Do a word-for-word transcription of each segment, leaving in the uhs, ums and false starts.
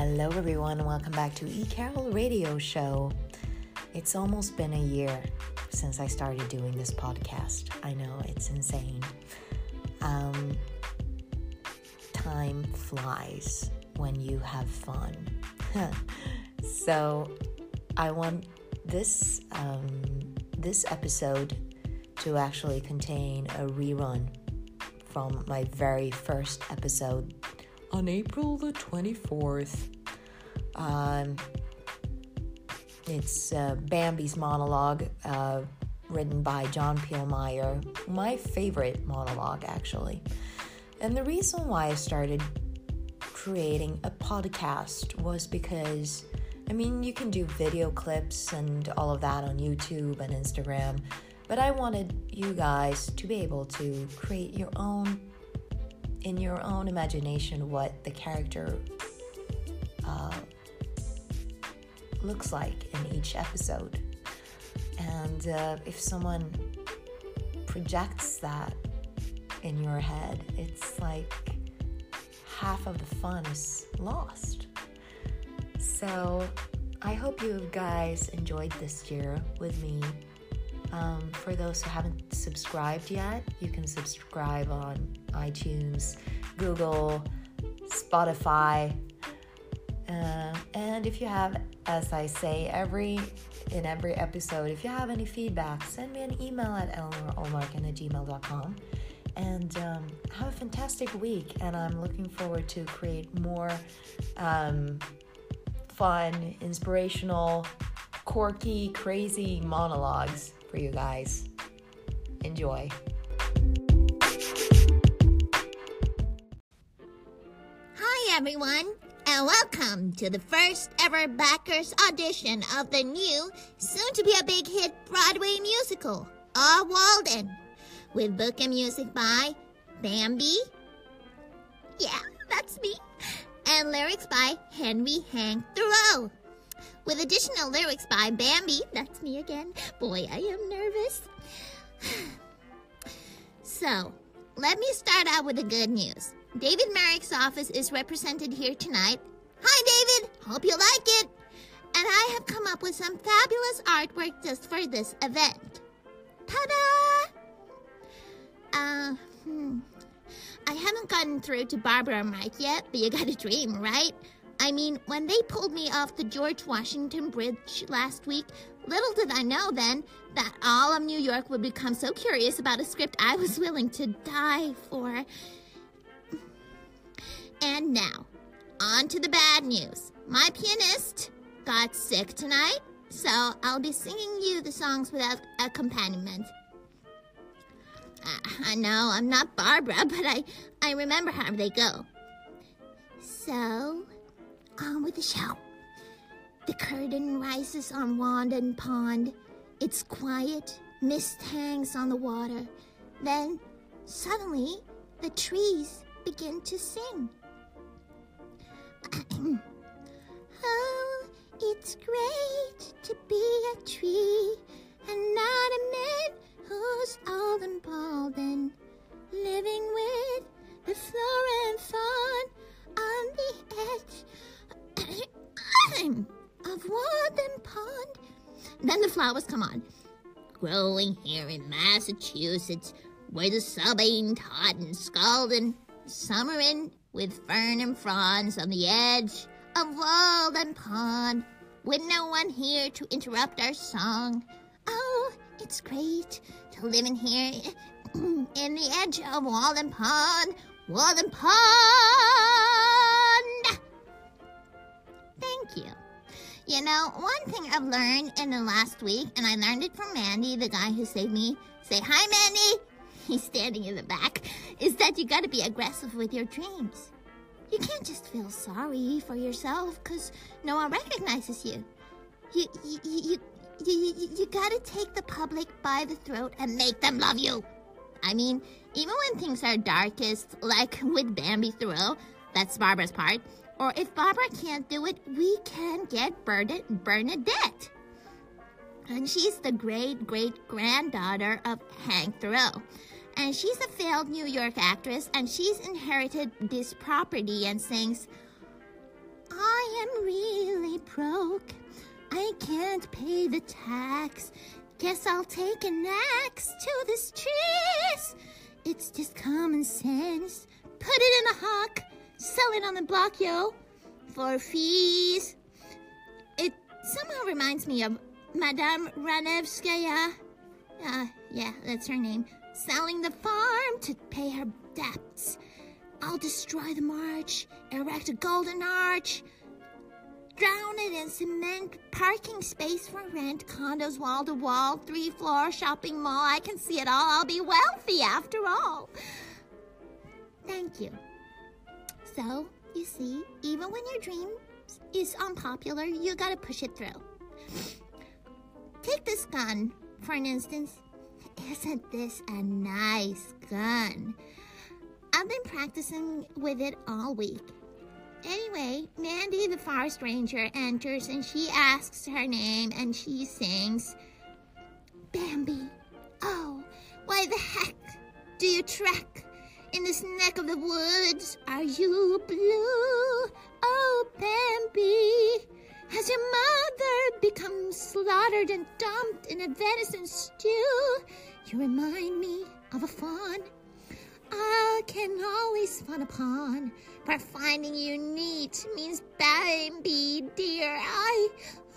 Hello everyone, welcome back to E. Carol Radio Show. It's almost been a year since I started doing this podcast. I know, it's insane. Um, time flies when you have fun. So I want this um, this episode to actually contain a rerun from my very first episode on April the twenty-fourth. Um, it's uh, Bambi's monologue, uh, written by John Peel-Meyer. My favorite monologue, actually. And the reason why I started creating a podcast was because, I mean, you can do video clips and all of that on YouTube and Instagram, but I wanted you guys to be able to create your own, in your own imagination, what the character uh, looks like in each episode. And uh, if someone projects that in your head, it's like half of the fun is lost. So I hope you guys enjoyed this year with me. Um, for those who haven't subscribed yet, you can subscribe on iTunes, Google, Spotify. Uh, and if you have, as I say every in every episode, if you have any feedback, send me an email at eleanor olmarkin at gmail dot com. And um, have a fantastic week. And I'm looking forward to create more um, fun, inspirational, quirky, crazy monologues for you guys. Enjoy. Hi, everyone, and welcome to the first ever backers audition of the new, soon-to-be-a-big hit Broadway musical, Ah Walden, with book and music by Bambi, yeah, that's me, and lyrics by Henry Hank Thoreau, with additional lyrics by Bambi, that's me again, boy, I am nervous. So, let me start out with the good news. David Merrick's office is represented here tonight. Hi, David. Hope you like it. And I have come up with some fabulous artwork just for this event. Ta-da! Uh, hmm. I haven't gotten through to Barbara and Mike yet, but you got a dream, right? I mean, when they pulled me off the George Washington Bridge last week, little did I know then that all of New York would become so curious about a script I was willing to die for. And now, on to the bad news. My pianist got sick tonight, so I'll be singing you the songs without accompaniment. Uh, I know I'm not Barbara, but I, I remember how they go. So, on with the show. The curtain rises on Walden Pond. It's quiet. Mist hangs on the water. Then, suddenly, the trees begin to sing. Oh, it's great to be a tree and not a man who's old and bald and living with the flora and fauna on the edge of Walden Pond. Then the flowers come on. Growing here in Massachusetts, where the sun ain't hot and scalding, summering with fern and fronds on the edge of Walden Pond, with no one here to interrupt our song. Oh, it's great to live in here in the edge of Walden Pond, Walden Pond. Thank you. You know, one thing I've learned in the last week, and I learned it from Mandy, the guy who saved me. Say hi, Mandy. He's standing in the back, is that you gotta be aggressive with your dreams. You can't just feel sorry for yourself because no one recognizes you. You, you, you, you, you, you gotta take the public by the throat and make them love you. I mean, even when things are darkest, like with Bambi Thoreau, that's Barbara's part, or if Barbara can't do it, we can get Bernadette. And she's the great-great-granddaughter of Hank Thoreau. And she's a failed New York actress, and she's inherited this property and sings, I am really broke. I can't pay the tax. Guess I'll take an axe to this trees. It's just common sense. Put it in a hawk. Sell it on the block, yo. For fees. It somehow reminds me of Madame Ranevskaya. Uh, yeah, that's her name. Selling the farm to pay her debts. I'll destroy the march, erect a golden arch, drown it in cement, parking space for rent, condos wall to wall, three floor shopping mall. I can see it all. I'll be wealthy after all. Thank you. So, you see, even when your dream is unpopular, you gotta push it through. Take this gun, for an instance. Isn't this a nice gun? I've been practicing with it all week. Anyway, Mandy the forest ranger enters and she asks her name and she sings, Bambi, oh, why the heck do you trek in this neck of the woods? Are you blue? Oh, Bambi, has your mother become slaughtered and dumped in a venison stew? You remind me of a fawn I can always fun upon, but finding you neat means Bambi, dear, I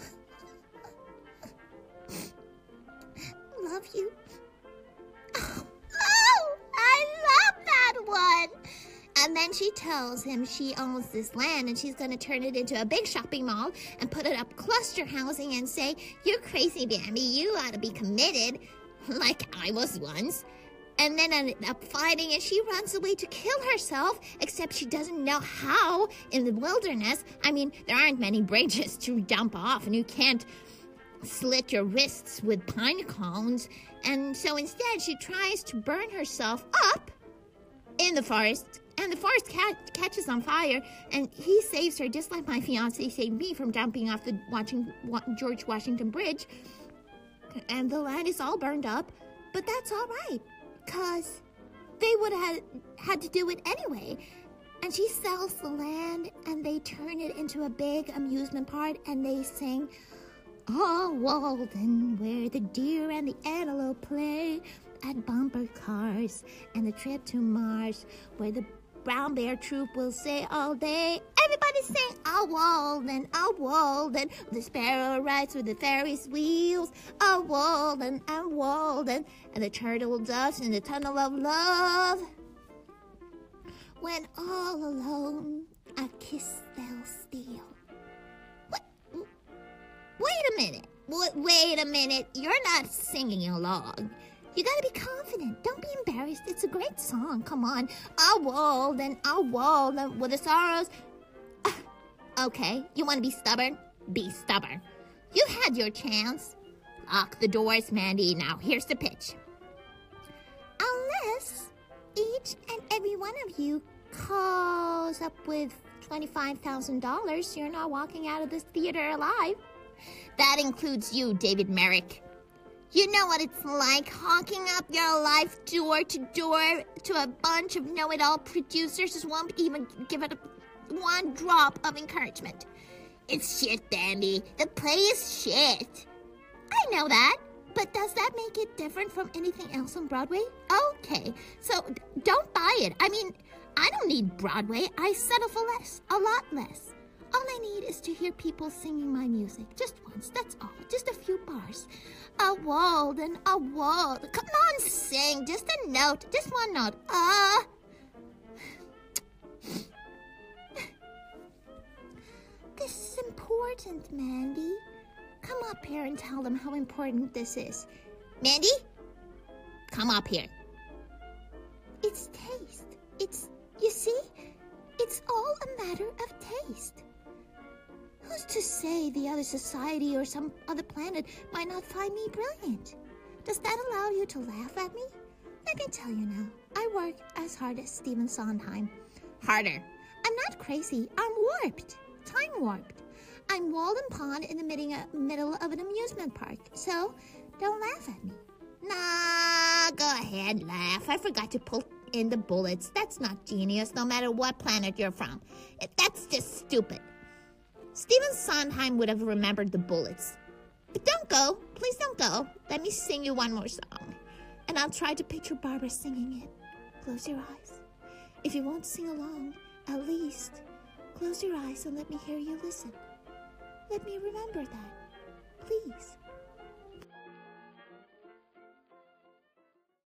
love you. Oh, oh, I love that one. And then she tells him she owns this land and she's going to turn it into a big shopping mall and put it up cluster housing and say, you're crazy, Bambi, you ought to be committed, like I was once. And then ended up fighting, and she runs away to kill herself, except she doesn't know how in the wilderness. I mean, there aren't many bridges to jump off, and you can't slit your wrists with pine cones. And so instead, she tries to burn herself up in the forest, and the forest cat catches on fire, and he saves her, just like my fiance saved me from jumping off the watching, George Washington Bridge. And the land is all burned up, but that's all right. Because they would have had to do it anyway. And she sells the land, and they turn it into a big amusement park, and they sing, Oh, Walden, where the deer and the antelope play, at bumper cars, and the trip to Mars, where the brown bear troop will say all day, everybody sing, Oh, Walden, oh, Walden, the sparrow rides with the Ferris wheels, Oh, Walden, oh, Walden, and the turtle doves in the tunnel of love. When all alone, a kiss they'll steal. What? Wait a minute. Wait, wait a minute. You're not singing along. You gotta be confident. Don't be embarrassed. It's a great song. Come on. Oh, Walden, oh, Walden, with the sorrows. Uh, okay, you want to be stubborn? Be stubborn. You had your chance. Lock the doors, Mandy. Now, here's the pitch. Unless each and every one of you calls up with twenty-five thousand dollars, you're not walking out of this theater alive. That includes you, David Merrick. You know what it's like, hawking up your life door to door to a bunch of know-it-all producers who won't even give it a, one drop of encouragement. It's shit, Bambi. The play is shit. I know that, but does that make it different from anything else on Broadway? Okay, so d- don't buy it. I mean, I don't need Broadway. I settle for less, a lot less. All I need is to hear people singing my music. Just once, that's all. Just a few bars. A Walden, a Walden. Come on, sing. Just a note. Just one note. Uh. This is important, Mandy. Come up here and tell them how important this is. Mandy? Come up here. It's taste. It's, you see, it's all a matter of taste. Who's to say the other society or some other planet might not find me brilliant? Does that allow you to laugh at me? Let me tell you now, I work as hard as Stephen Sondheim. Harder. I'm not crazy. I'm warped. Time warped. I'm Walden Pond in the middle of an amusement park, so don't laugh at me. Nah, go ahead, laugh. I forgot to pull in the bullets. That's not genius, no matter what planet you're from. That's just stupid. Stephen Sondheim would have remembered the bullets. But don't go. Please don't go. Let me sing you one more song. And I'll try to picture Barbara singing it. Close your eyes. If you won't sing along, at least close your eyes and let me hear you listen. Let me remember that. Please.